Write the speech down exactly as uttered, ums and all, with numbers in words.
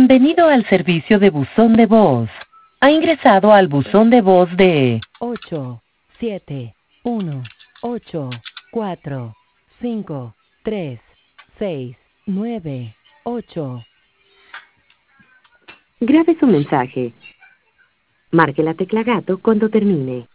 Bienvenido al servicio de buzón de voz. Ha ingresado al buzón de voz de ocho, siete, uno, ocho, cuatro, cinco, tres, seis, nueve, ocho. Grabe su mensaje. Marque la tecla gato cuando termine.